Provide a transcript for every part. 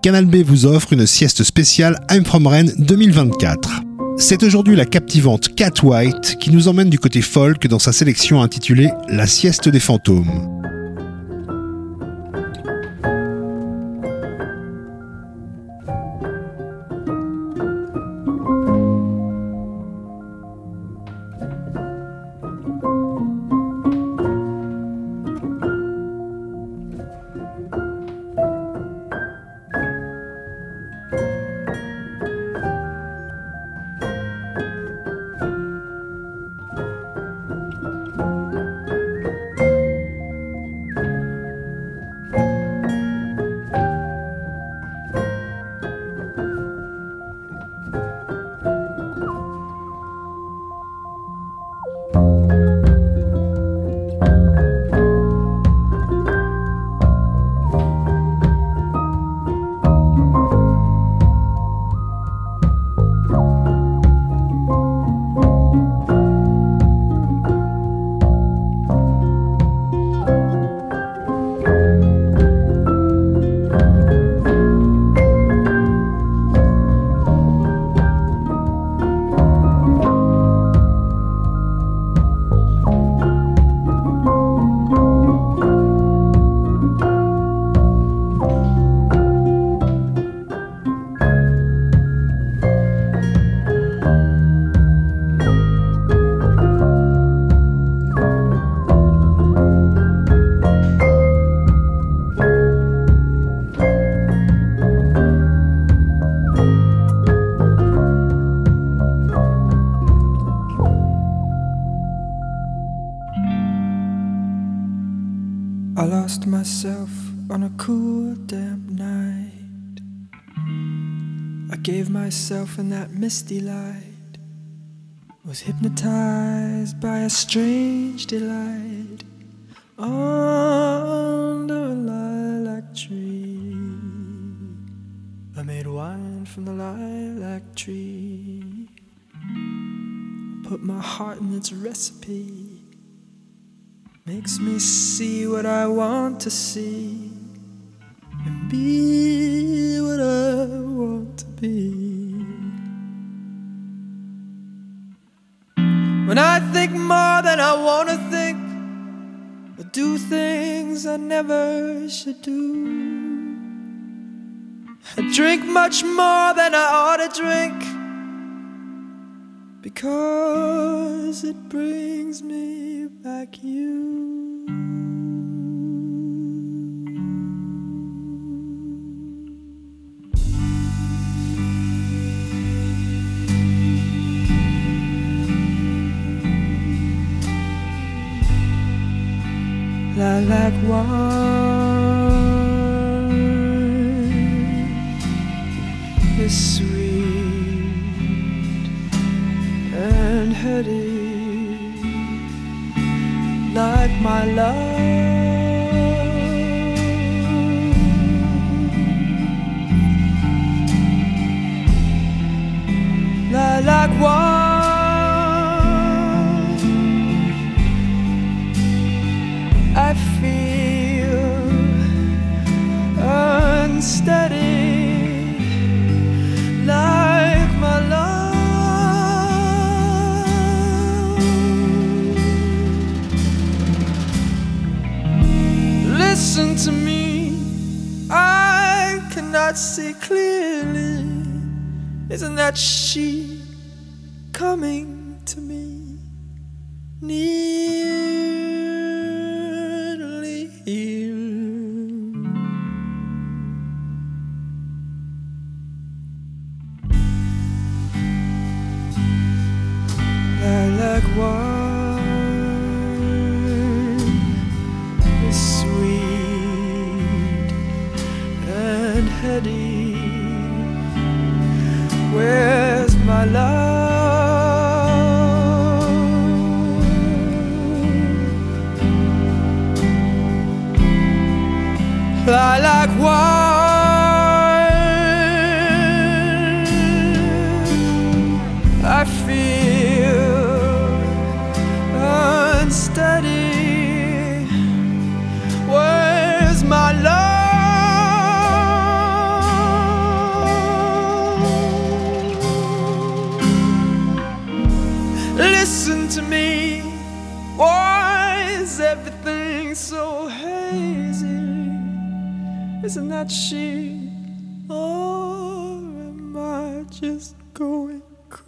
Canal B vous offre une sieste spéciale I'm From Rennes 2024. C'est aujourd'hui la captivante Cat White qui nous emmène du côté folk dans sa sélection intitulée La sieste des fantômes. I lost myself on a cool, damp night. I gave myself in that misty light, was hypnotized by a strange delight under a lilac tree. I made wine from the lilac tree. I put my heart in its recipe. Makes me see what I want to see and be what I want to be. When I think more than I want to think, I do things I never should do. I drink much more than I ought to drink, because it brings me back you. Lilac wine is sweet and heady, like my love. Lilac wine, I feel unsteady, like my love. Listen to me, I cannot see clearly. Isn't that she coming to me? Nearly here. Lilac wine is sweet and heady. Where's my love? Lilac wine, I feel unsteady. Where's my love? Listen to me. Why is everything so hazy? Isn't that she? Or am I just going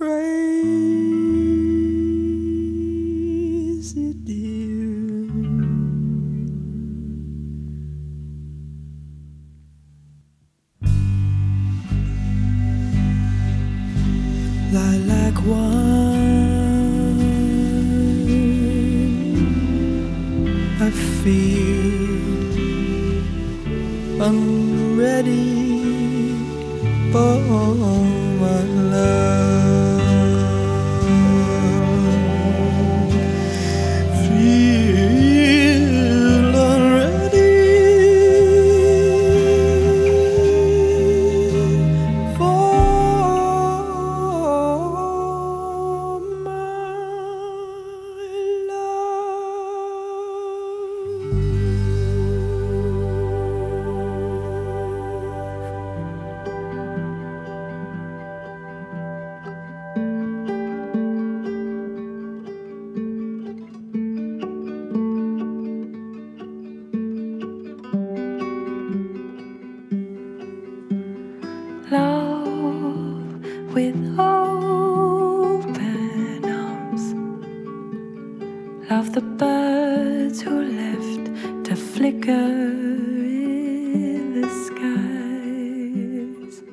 crazy, dear? Lilac wine, I feel I'm ready for my love. Feel already for my love with open arms. Love the birds who left to flicker in the skies.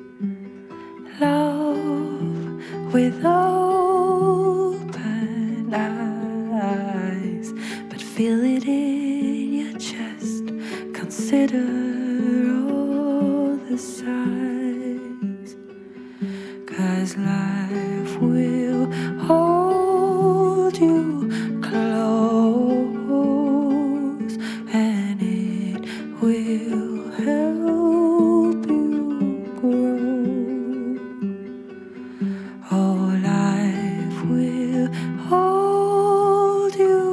Love with open eyes, but feel it in your chest. Consider all the sides, 'cause life will hold you close, and it will help you grow. Oh, life will hold you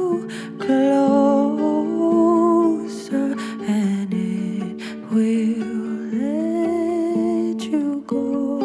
closer, and it will let you go.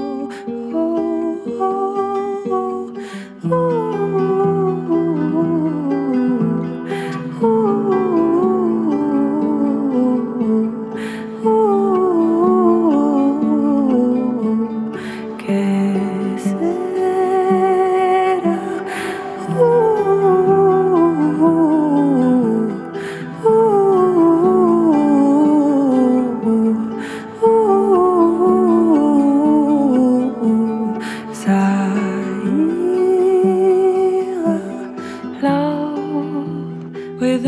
With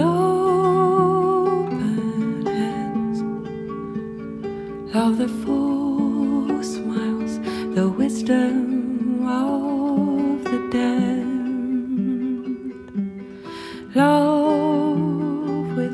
open hands, love the full smiles, the wisdom of the damned. Love with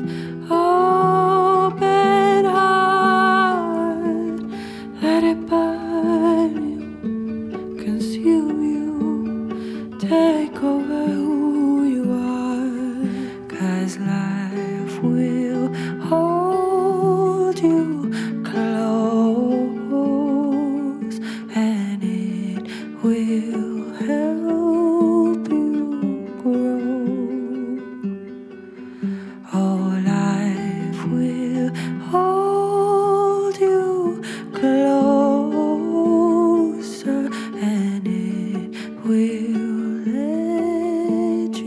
open heart, let it burn you, consume you, take over who you are. 'Cause life will hold you close, and it will help you grow. Oh, life will hold you closer, and it will let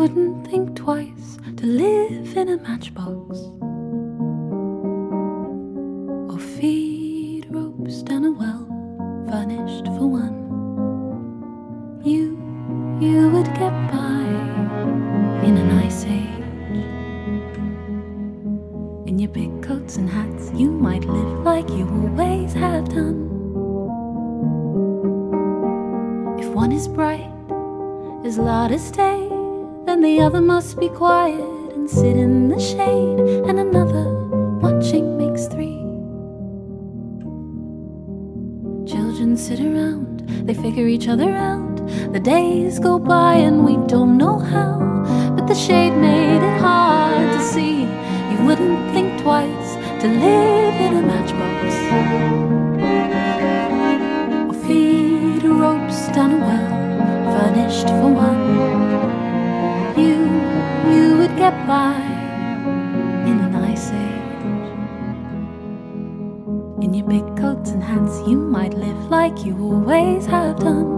wouldn't think twice to live in a matchbox or feed ropes down a well furnished for one. You would get by in an ice age. In your big coats and hats, you might live like you always have done. If one is bright, as loud as day, then the other must be quiet and sit in the shade, and another watching makes three. Children sit around, they figure each other out. The days go by and we don't know how, but the shade made it hard to see. You wouldn't think twice to live in a matchbox or feed ropes down a well furnished for one. You would get by in an ice age. In your big coats and hats, you might live like you always have done.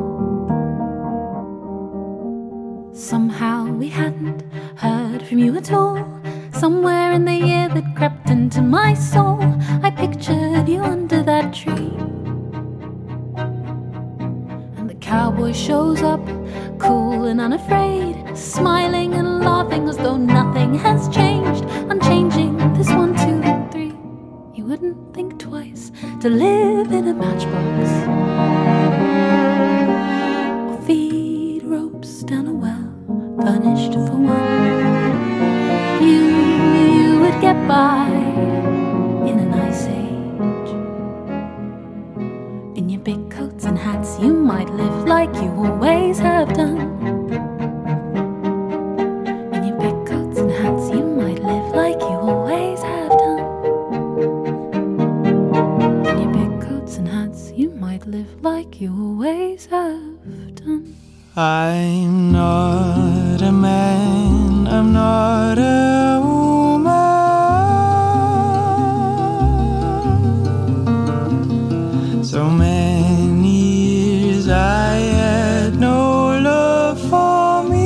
Somehow we hadn't heard from you at all. Somewhere in the year that crept into my soul, I pictured you under that tree. And the cowboy shows up, cool and unafraid, smiling and laughing as though nothing has changed, unchanging, this 1, 2, and 3. You wouldn't think twice to live in a matchbox or feed ropes down a well furnished for one. You would get by in an ice age. In your big coats and hats, you might live like you always have done. In your big coats and hats, you might live like you always have done. In your big coats and hats, you might live like you always have done. I'm not a man, I'm not a woman. So many years I had no love for me.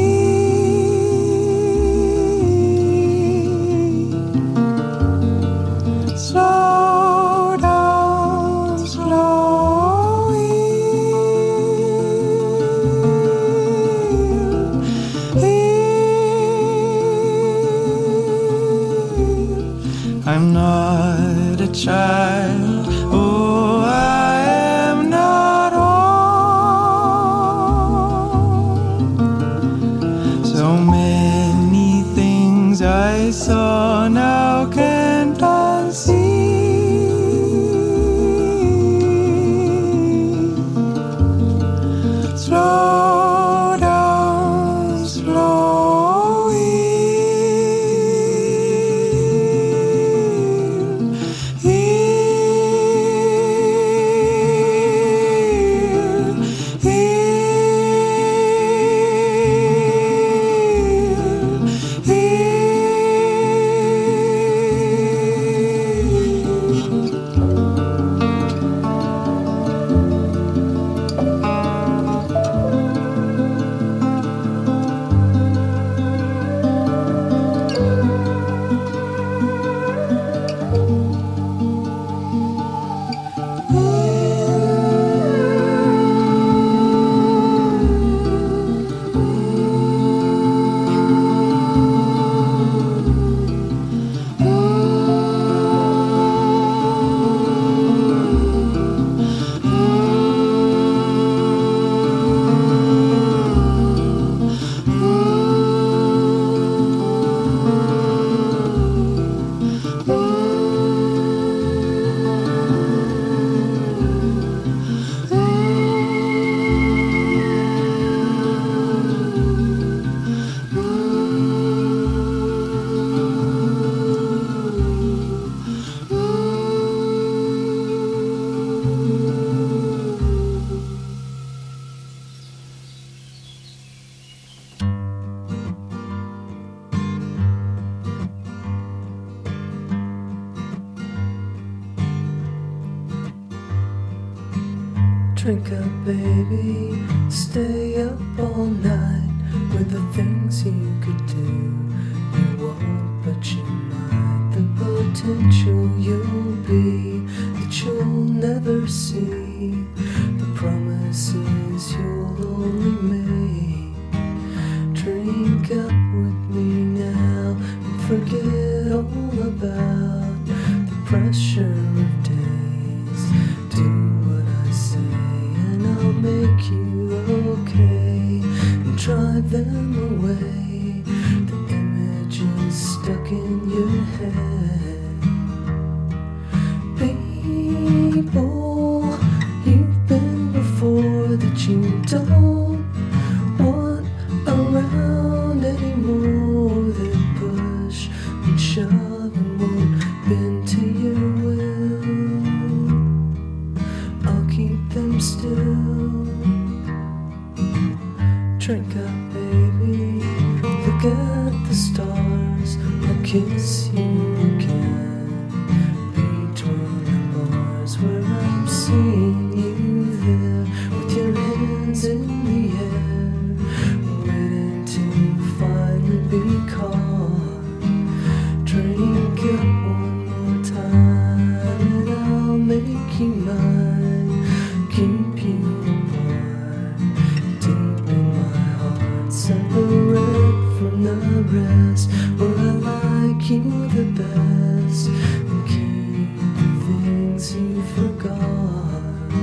Slow down, slowly. I'm not a child, oh, I am not old. So many things I saw now can't unsee. Slow down, slowly. Drink up, baby, stay up all night. with the things you could do. You won't, but you might. The potential you'll be that you'll never see. The promises you'll only make. Drink up with me now and forget all about the pressure of days. Do what I say and I'll make you okay and drive them away. The images stuck in your head. People you've been before that you don't want around anymore, that push and shove and won't bend to your will. I'll keep them still. Drink up, baby, look at the stars. I'll kiss you again between the bars where I'm seeing you there with your hands in the air, waiting to finally be caught. Drink up one more time and I'll make you mine, keep you apart, deep in my heart, separate from the rest, where I like you the best and keep the things you forgot.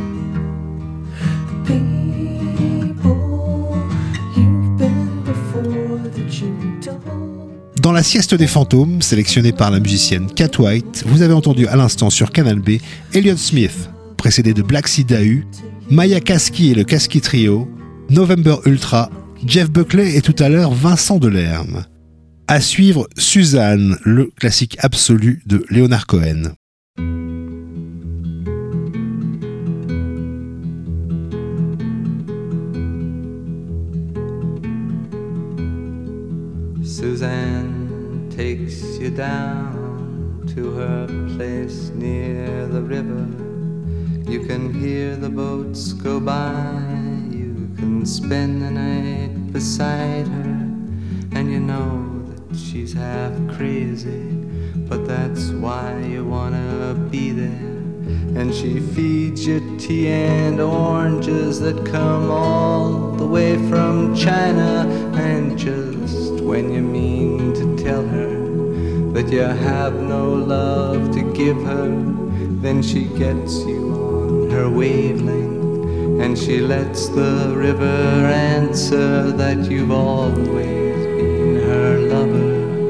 The people you've been before that you don't. Dans la sieste des fantômes, sélectionnée par la musicienne Cat White, vous avez entendu à l'instant sur Canal B Elliott Smith, précédé de Black Sea Dahu, Maya Kaski et le Kaski Trio, November Ultra, Jeff Buckley et tout à l'heure Vincent Delerme. À suivre Suzanne, le classique absolu de Leonard Cohen. Suzanne takes you down to her place near the river. You can hear the boats go by. You can spend the night beside her. And you know that she's half crazy, but that's why you wanna be there. And she feeds you tea and oranges that come all the way from China. And just when you mean to tell her that you have no love to give her, then she gets you on her wavelength, and she lets the river answer that you've always been her lover.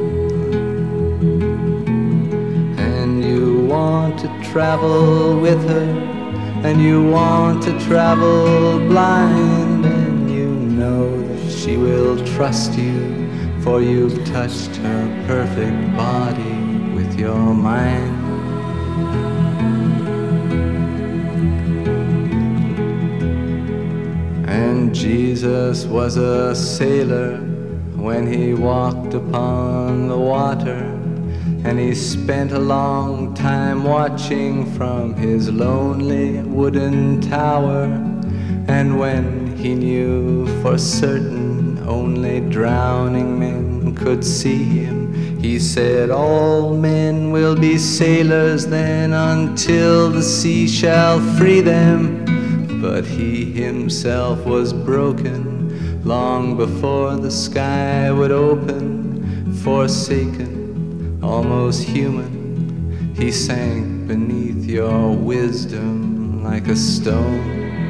And you want to travel with her, and you want to travel blind, and you know that she will trust you, for you've touched her perfect body with your mind. And Jesus was a sailor when he walked upon the water, and he spent a long time watching from his lonely wooden tower. And when he knew for certain only drowning men could see him, he said, all men will be sailors then until the sea shall free them. But he himself was broken long before the sky would open. Forsaken, almost human, he sank beneath your wisdom like a stone.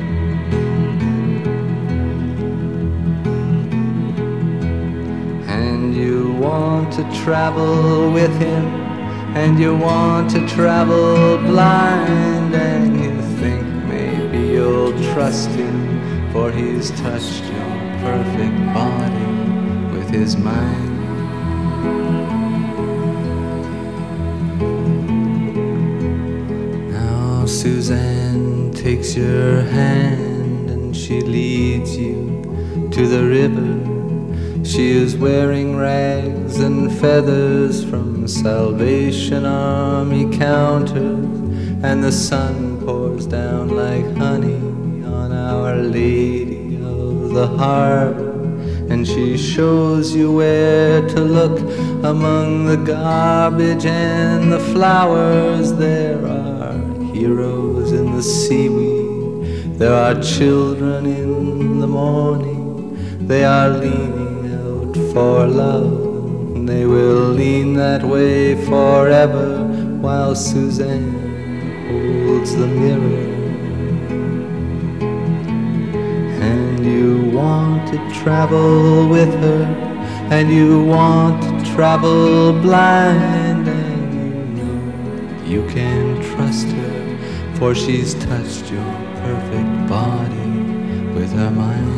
And you want to travel with him, and you want to travel blind, and you think maybe you'll trust him, for he's touched your perfect body with his mind. Now Suzanne takes your hand and she leads you to the river. She is wearing rags and feathers from Salvation Army counters, and the sun pours down like honey on Our Lady of the Harbor. and she shows you where to look among the garbage and the flowers. There are heroes in the seaweed, there are children in the morning. They are leaning out for love, they will lean that way forever while Suzanne holds the mirror. And you want to travel with her, and you want to travel blind, and you know you can trust her, for she's touched your perfect body with her mind.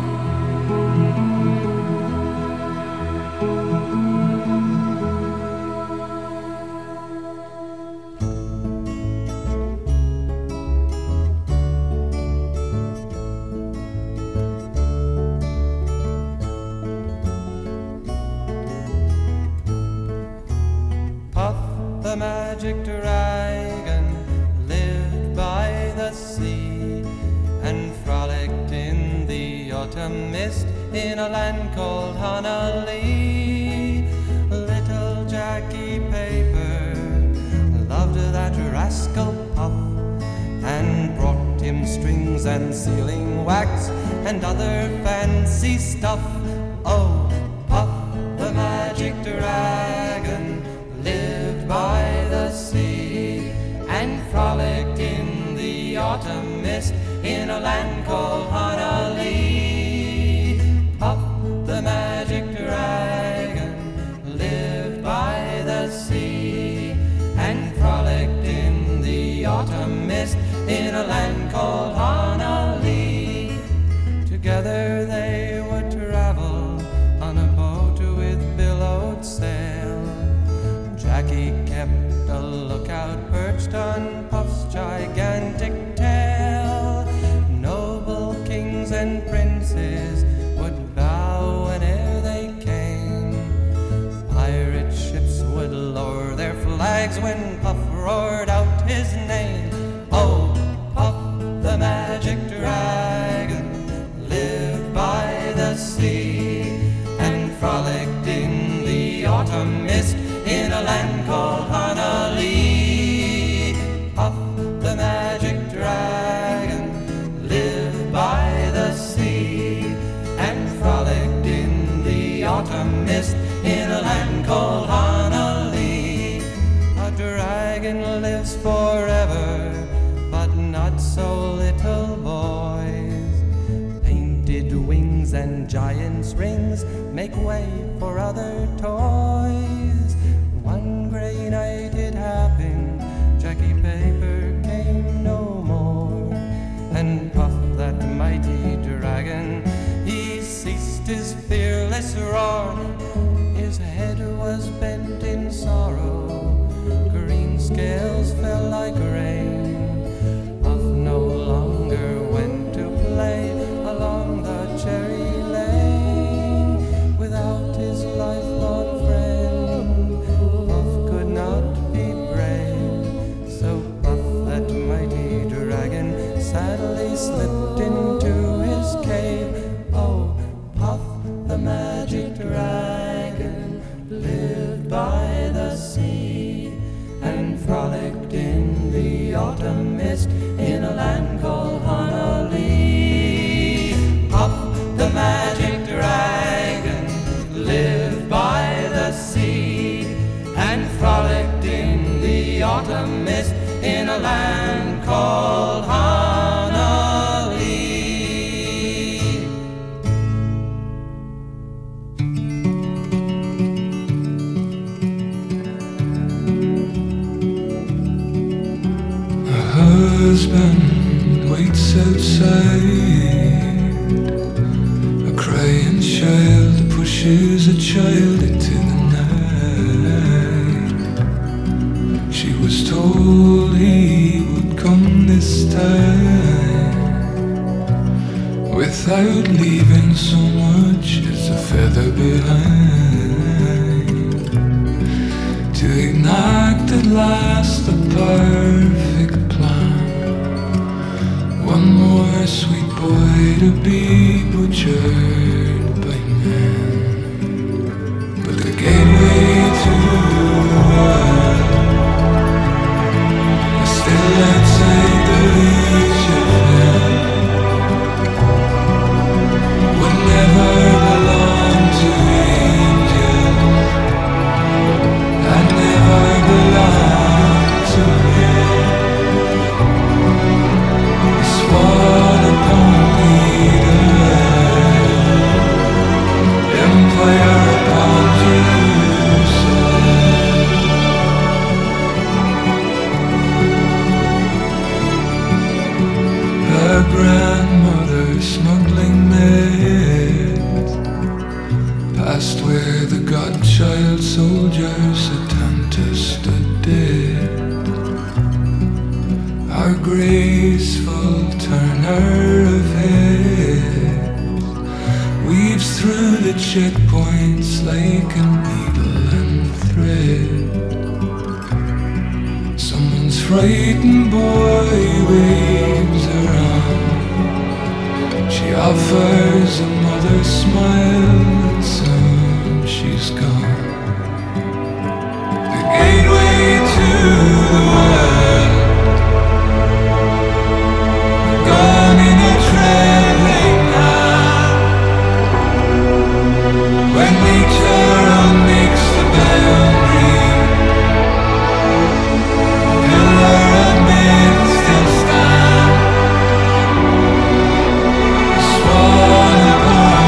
The magic dragon lived by the sea and frolicked in the autumn mist in a land called Honolulu. Little Jackie Paper loved that rascal Puff and brought him strings and sealing wax and other fancy stuff. Oh, Puff the magic dragon lived by the sea and frolicked in the autumn mist in a land called Honolulu. Puff the magic dragon lived by the sea and frolicked in the autumn mist in a land called Honolulu. Together they would travel on a boat with billowed sail. Jackie kept a lookout perched on Puff's gigantic tail. Noble kings and princes would bow whene'er they came. Pirate ships would lower their flags when Puff roared out his name. Oh, Puff the magic dragon lived by the sea and frolicked in the autumn mist in a land called Honolulu. Puff the magic dragon lived by the sea and frolicked in the autumn mist in a land called Honolulu. A dragon lives forever, but not so little boys. Painted wings and giant's rings make way for other toys. One gray night it happened, Jackie Paper came no more, and Puff that mighty dragon, he ceased his fearless roar. His head was bent in sorrow, green scales fell like rain. Puff no longer went to play along the cherry lane without his lifelong friend. Puff could not be brave, so Puff that mighty dragon sadly slipped into his cave. Oh, Puff the magic dragon lived by the sea and frolicked in the autumn mist in a land called Honolulu. Puff the magic dragon lived by the sea and frolicked in the autumn mist in a land called Honolulu. Husband waits outside, a crying child pushes a child into the night. She was told he would come this time, without leaving so much as a feather behind, to enact at last the perfect plan. One more sweet boy to be butchered by me. But the gateway to the world is still outside the reach of hell. Would never belong to angels. I'd never belong to him. He swore upon empire upon Jerusalem. Her grandmother smuggling maids past where the godchild soldiers at Tanta stood dead. Our graceful turner of heads weaves through the checkpoints like a needle and thread. Someone's frightened boy waves her on. She offers a mother's smile and soon she's gone. The gateway to the world, gone in a trembling hand. When nature unmakes the boundary, pillar of myth still stand. Swan upon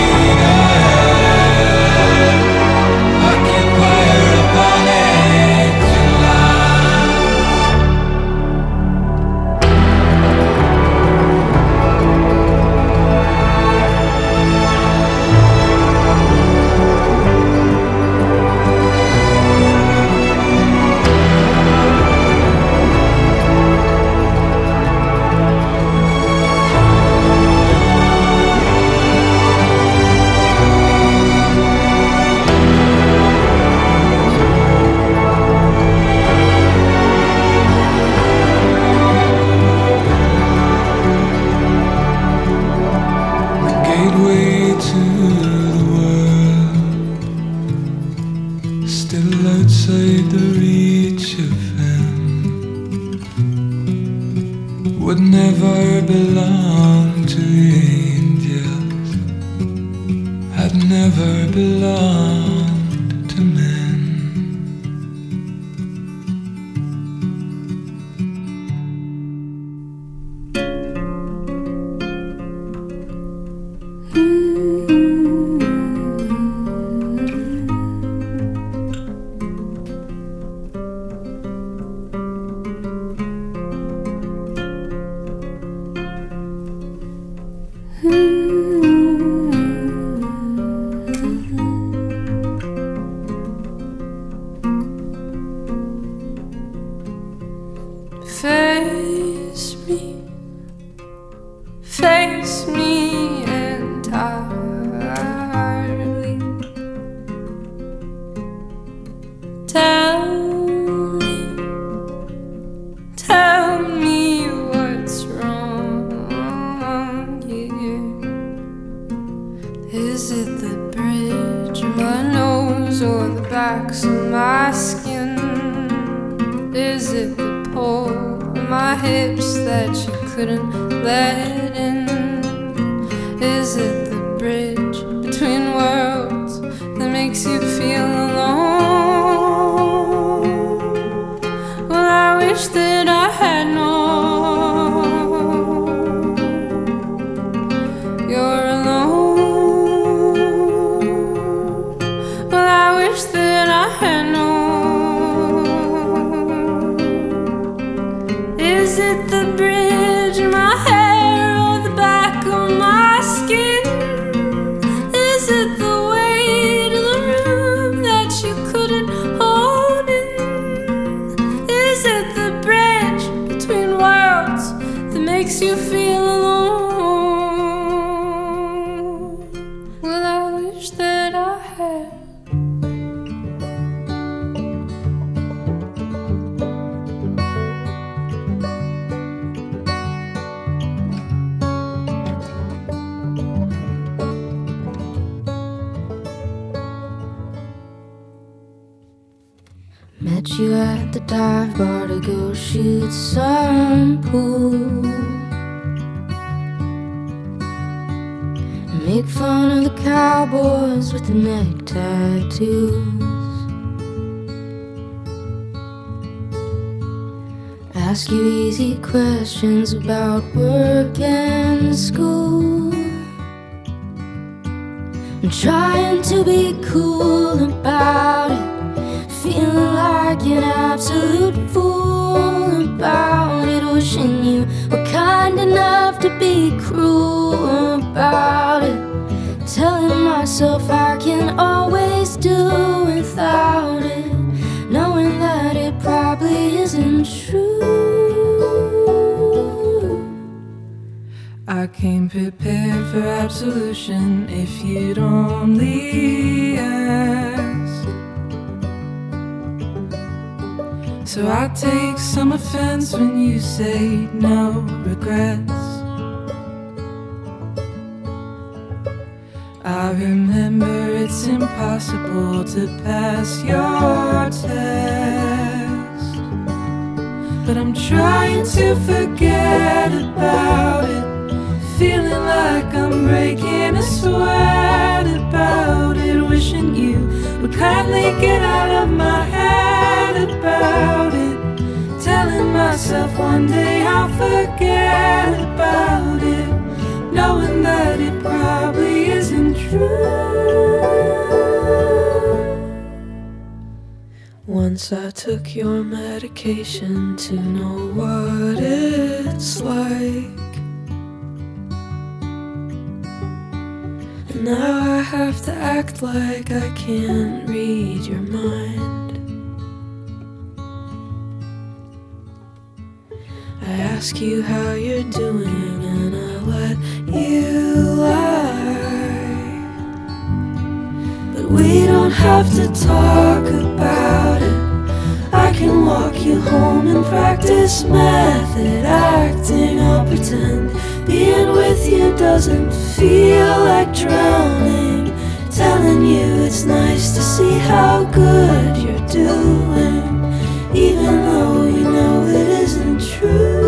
leader, occupier upon ancient land. The gateway to the world, still outside the reach of him, would never belong to angels, had never belonged to men. Face me entirely. Tell me what's wrong here. Is it the bridge of my nose or the backs of my skin? Is it the pole of my hips that you couldn't let in? Is it the bridge between worlds that makes you feel alone? Well, I wish that I had known you're alone. Well, I wish that I had known. Is it the bridge in my hair or the back of my skin? Is it the weight of the room you at the dive bar to go shoot some pool. Make fun of the cowboys with the neck tattoos. Ask you easy questions about work and school. I'm trying to be cool about it, feeling like an absolute fool about it. Wishing you were kind enough to be cruel about it. Telling myself I can always do without it, knowing that it probably isn't true. I came prepared for absolution if you'd only ask. So I take some offense when you say no regrets. I remember it's impossible to pass your test, but I'm trying to forget about it, feeling like I'm breaking a sweat about it. Wishing you would kindly get out of my head about it, telling myself one day I'll forget about it, knowing that it probably isn't true. Once I took your medication to know what it's like, and now I have to act like I can't read your mind. I ask you how you're doing and I let you lie, but we don't have to talk about it. I can walk you home and practice method acting. I'll pretend being with you doesn't feel like drowning, telling you it's nice to see how good you're doing, even though you know it isn't true.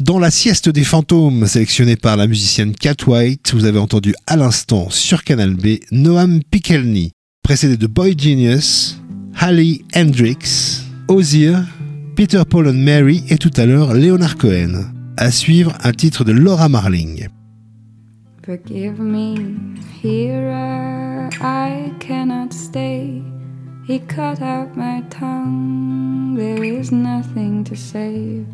Dans la sieste des fantômes, sélectionnée par la musicienne Cat White, vous avez entendu à l'instant sur Canal B Noam Pikelny, précédé de Boy Genius, Hallie Hendrix, Ozir, Peter Paul and Mary et tout à l'heure Leonard Cohen. À suivre, un titre de Laura Marling. Forgive me, here I cannot stay. He cut out my tongue, there is nothing to save.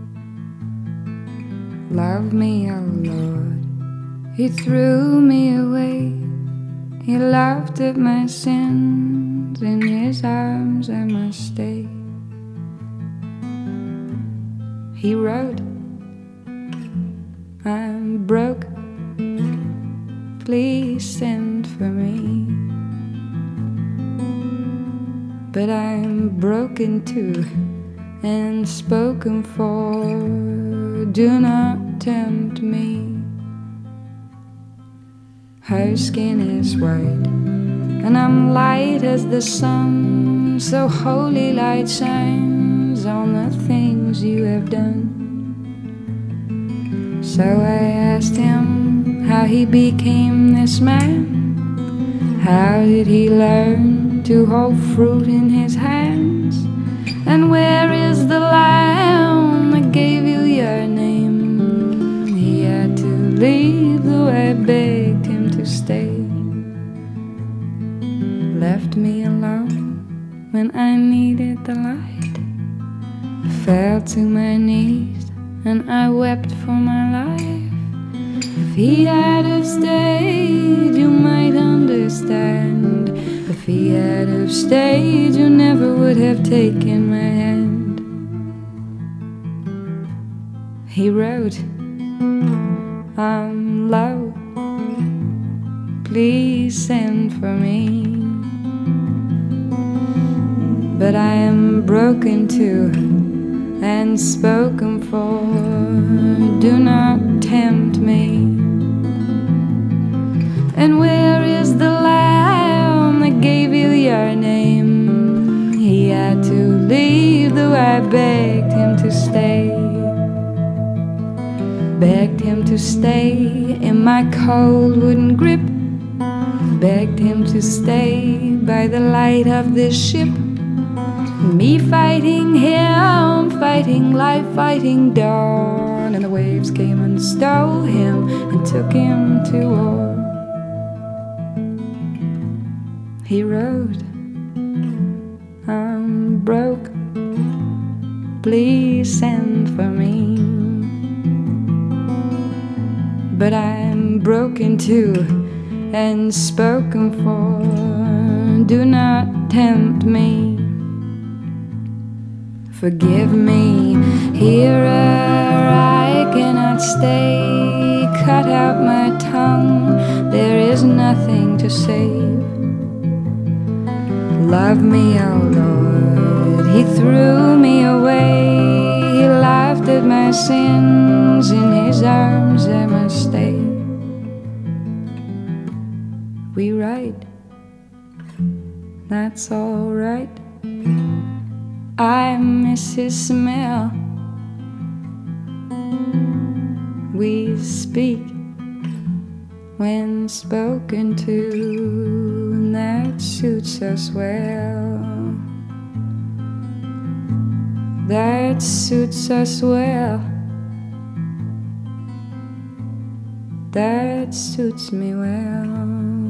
Love me, oh Lord, He threw me away. He laughed at my sins, in His arms I must stay. He wrote, I'm broke, please send for me. But I'm broken too and spoken for, do not tempt me. Her skin is white and I'm light as the sun, so holy light shines on the things you have done. So I asked him how he became this man. How did he learn to hold fruit in his hands? And where is the lamb that gave you your name? He had to leave though I begged him to stay. Left me alone when I needed the light. I fell to my knees and I wept for my life. If he had have stayed, you might understand. If he had have stayed, you never would have taken my hand. He wrote, I'm low, please send for me. But I am broken too and spoken for, do not tempt me. And where is the lamb that gave you your name? He had to leave though I begged him to stay. Begged him to stay in my cold wooden grip. Begged him to stay by the light of this ship. Me fighting him, fighting life, fighting dawn. And the waves came and stole him and took him to war. He wrote, I'm broke, please send for me. But I'm broken too and spoken for, do not tempt me. Forgive me, here I cannot stay. Cut out my tongue, there is nothing to save. Love me, oh Lord, He threw me away. He laughed at my sins, in His arms I must stay. We write, that's all right. I miss His smell. We speak when spoken to, and that suits us well. That suits us well. That suits me well.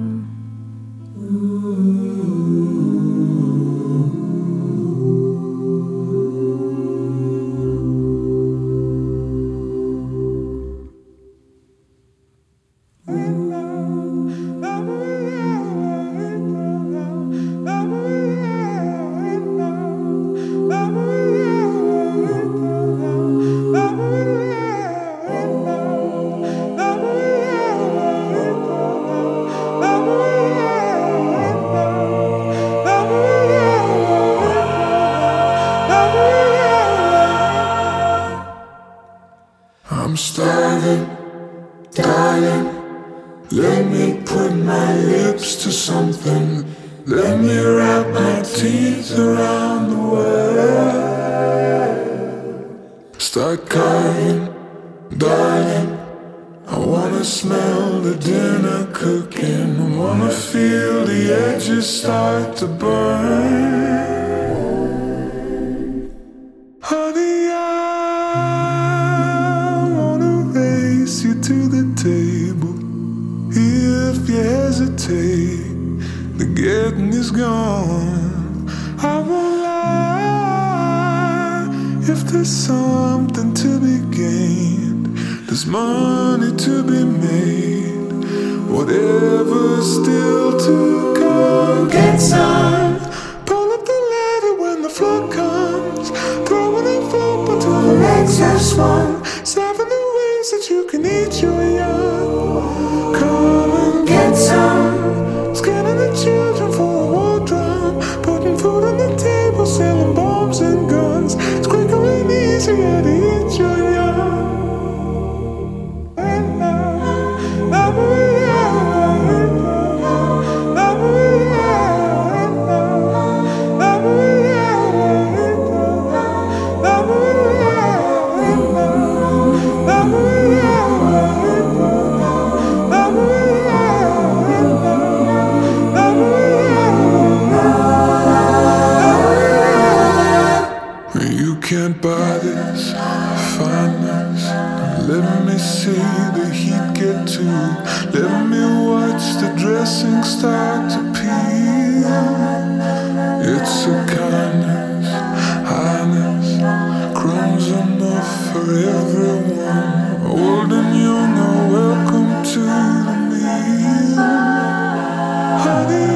I'm starving, darling. Let me put my lips to something. Let me wrap my teeth around the world. Start carving, Darling, I wanna smell the dinner cooking. I wanna feel the edges start to burn. Honey, I wanna race you to the table. If you hesitate, the getting is gone. I won't lie. If there's something to be gained, there's money to be made. Whatever's still to come, get some. Pull up the ladder when the flood comes. Throwing it up until the legs have swung. 7 ways that you can eat your young. Come and get some. Scanning the children for a war drum. Putting food on the table, selling bombs and guns. It's quicker and easier to eat your young. Can't buy this fineness. Let me see the heat get to you. Let me watch the dressing start to peel. It's a kindness, highness, crumbs enough for everyone. Old and young are welcome to the meal. Honey,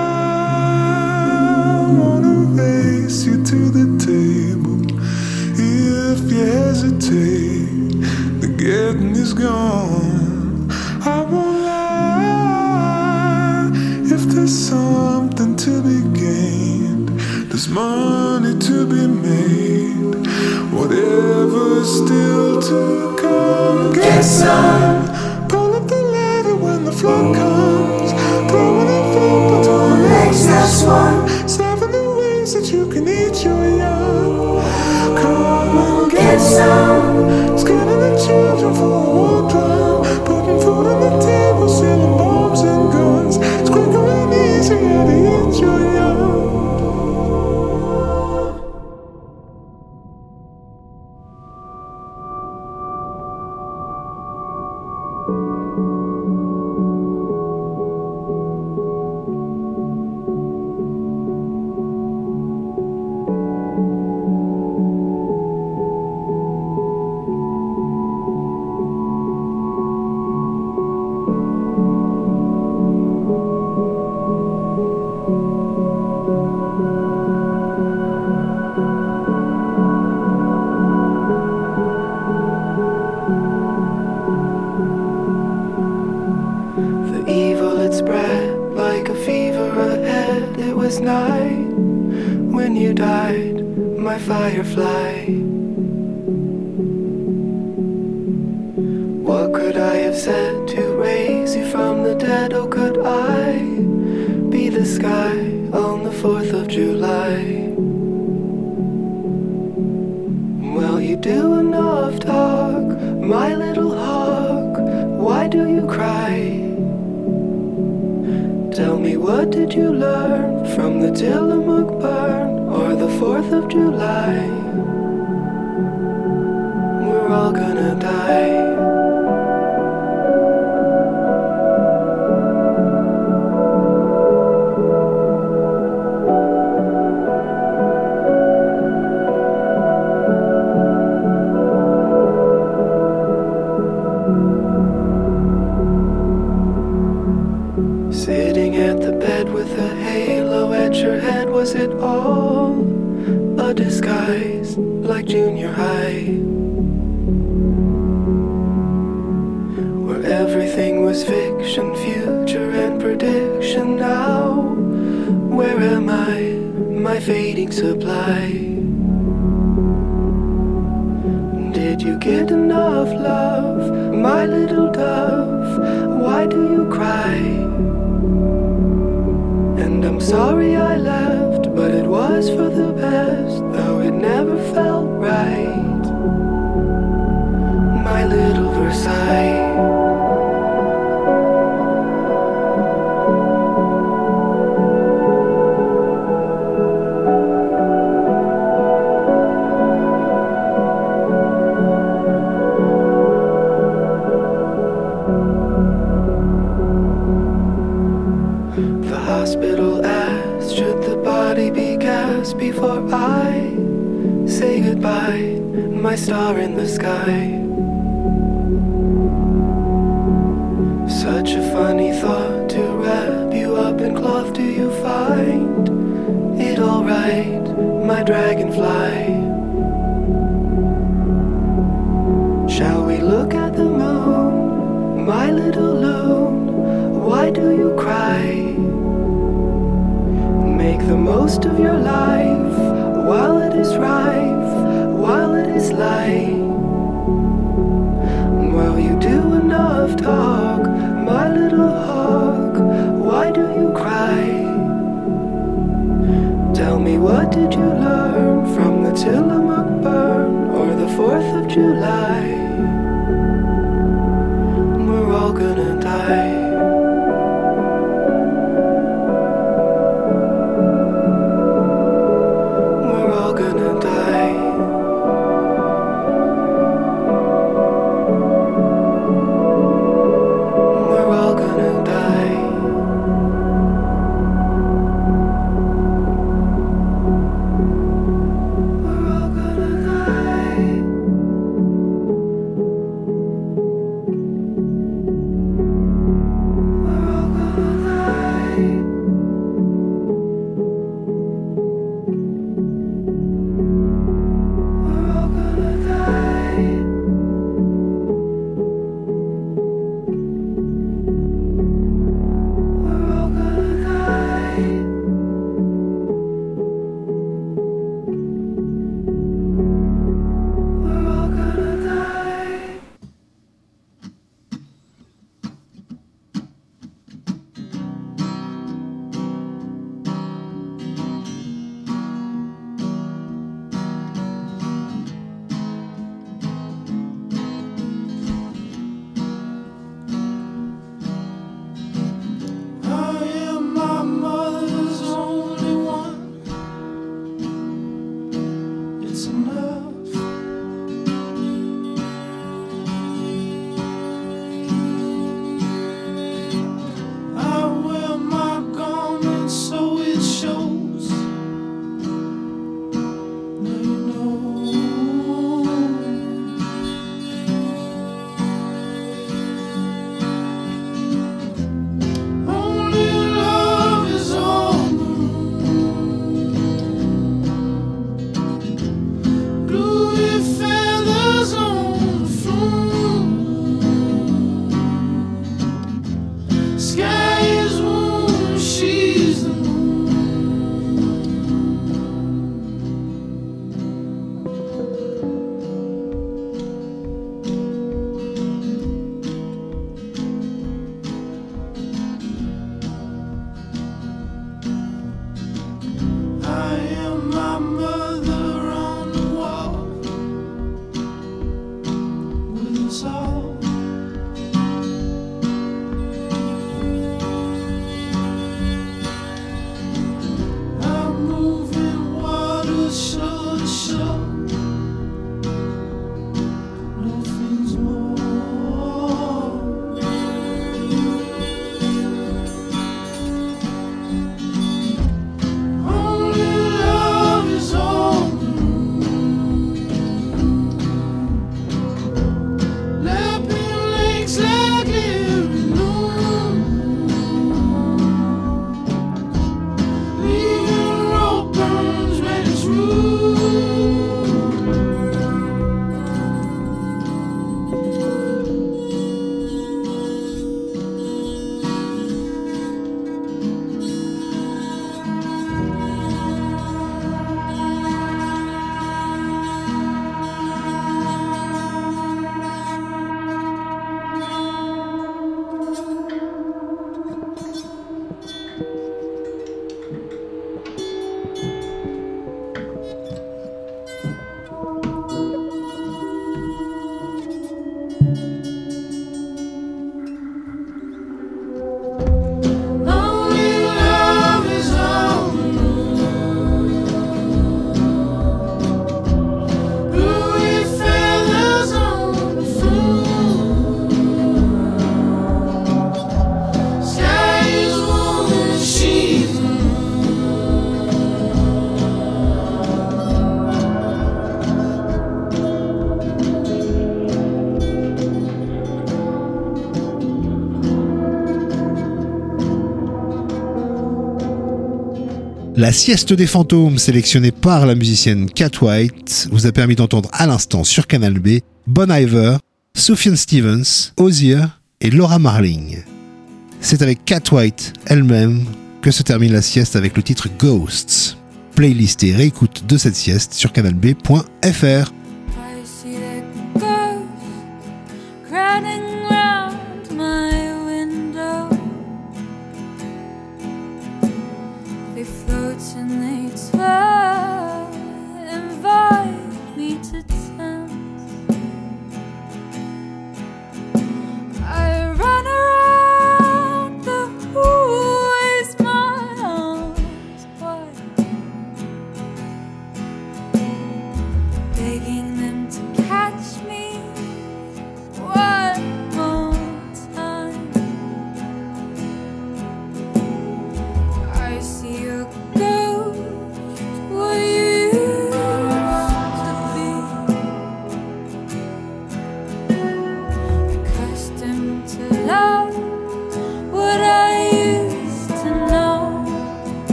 I wanna race you to the table. If you hesitate, the getting is gone. I won't lie. If there's something to be gained, there's money to be made. Whatever's still to come, get some. Pull up the ladder when the flood comes. Throwing it up until the legs have swung. 7 ways that you can eat your young. Come and get some. Scanning the children for a war drum. Putting food on the table, selling bombs and guns. It's quicker and easier to eat your young. Night when you died, my firefly. What could I have said to raise you from the dead? Oh, could I be the sky on the 4th of July? Well, you do enough talk, my little hawk. Why do you cry? Tell me, what did you learn from the Tillamook burn or the 4th of July? We're all gonna die. Sitting at the bed with a halo at your head, was it all a disguise like junior high? Where everything was fiction, future and prediction. Now, where am I, my fading supply? Did you get enough love, my little dove? Why do you cry? And I'm sorry I left, but it was for the best, though it never felt right. My little oversight. The hospital asked, should the body be gassed before I say goodbye, my star in the sky? Such a funny thought to wrap you up in cloth. Do you find it alright, my dragonfly? Shall we look at the moon, my little loon? Why do you cry? Make the most of your life while it is rife, while it is light. Well, you do enough talk, my little hawk. Why do you cry? Tell me, what did you learn from the Tillamook burn or the 4th of July? We're all gonna die. We're all gonna die. We're all gonna die. We're all gonna die. La sieste des fantômes, sélectionnée par la musicienne Cat White, vous a permis d'entendre à l'instant sur Canal B Bon Iver, Sufjan Stevens, Hozier et Laura Marling. C'est avec Cat White elle-même que se termine la sieste avec le titre Ghosts. Playlist et réécoute de cette sieste sur canalb.fr.